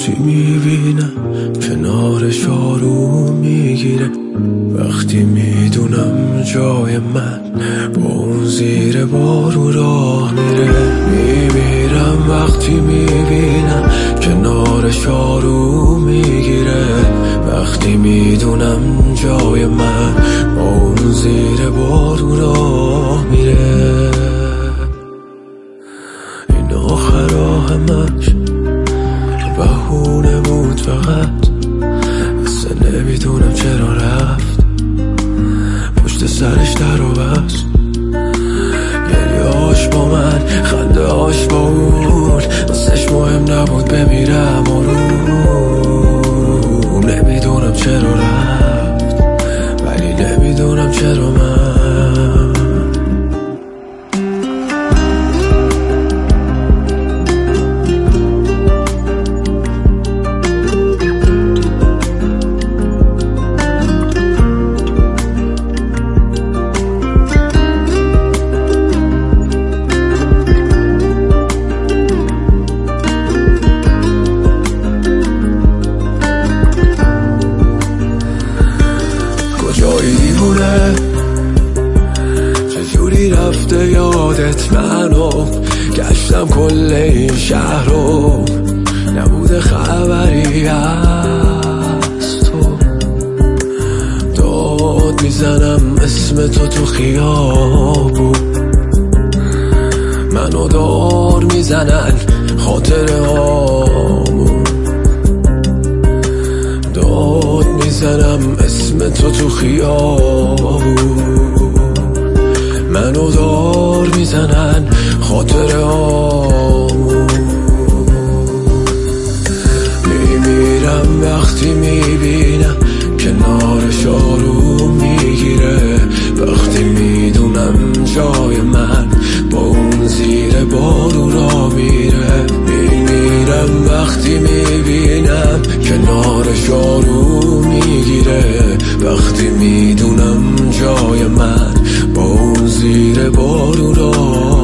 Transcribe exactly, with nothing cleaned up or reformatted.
وقتی میبینم کنارش آروم میگیره، وقتی میدونم جای من با اون زیر بارون راه میره. میمیرم وقتی میبینم کنارش آروم میگیره، وقتی میدونم جای من با اون زیر بارون راه میره. این آخر همش بهونه بود فقط، اصلا نمیدونم چرا رفت، پشت سرش در و بست. گریه هاش با من، خنده هاش با اون، واسش مهم نبود بمیرم آروم. نمیدونم چرا رفت، ولی نمیدونم چرا من. کجایی دیوونه، چجوری رفته یادت منو، گشتم کل این شهر رو، نبوده خبری از تو. داد میزنم اسم تو تو خیابون، منو دار میزنن خاطره هامون. داد میزنم اسم تو تو خیابون، منو دار میزنن خاطره هامون. میمیرم وقتی میبینم کنارش آروم میگیره، وقتی میدونم جای من با اون زیر بارون را میره. میمیرم وقتی میبینم کنارش آروم میگیره، وقتی میدونم جای من با اون زیر بارون را